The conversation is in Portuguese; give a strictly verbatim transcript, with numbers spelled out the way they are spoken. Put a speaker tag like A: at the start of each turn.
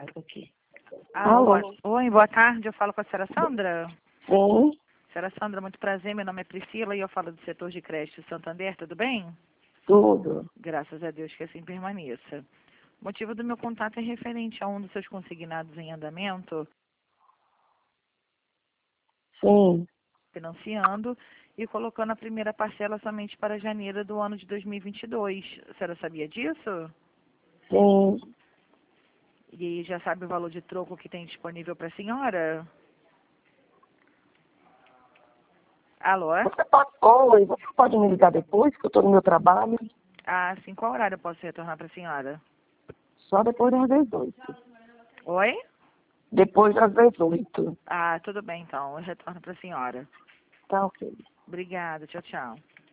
A: raiva aqui.
B: Alô.
A: Alô.
B: Oi, boa tarde. Eu falo com a senhora Sandra.
A: Sim,
B: Senhora Sandra, muito prazer. Meu nome é Priscila e eu falo do setor de crédito Santander. Tudo bem?
A: tudo.
B: Graças a Deus que assim permaneça. O motivo do meu contato é referente a um dos seus consignados em andamento,
A: Sim,
B: financiando e colocando a primeira parcela somente para janeiro do ano de dois mil e vinte e dois. A senhora sabia disso?
A: sim.
B: E já sabe o valor de troco que tem disponível para a senhora? Alô?
A: Você pode, oi, você pode me ligar depois, que eu estou no meu trabalho,
B: Ah, sim. Qual horário eu posso retornar para a senhora?
A: só depois das dezoito.
B: Oi?
A: Depois das dezoito.
B: Ah, tudo bem então. Eu retorno para a senhora.
A: Tá ok.
B: Obrigada. Tchau, tchau.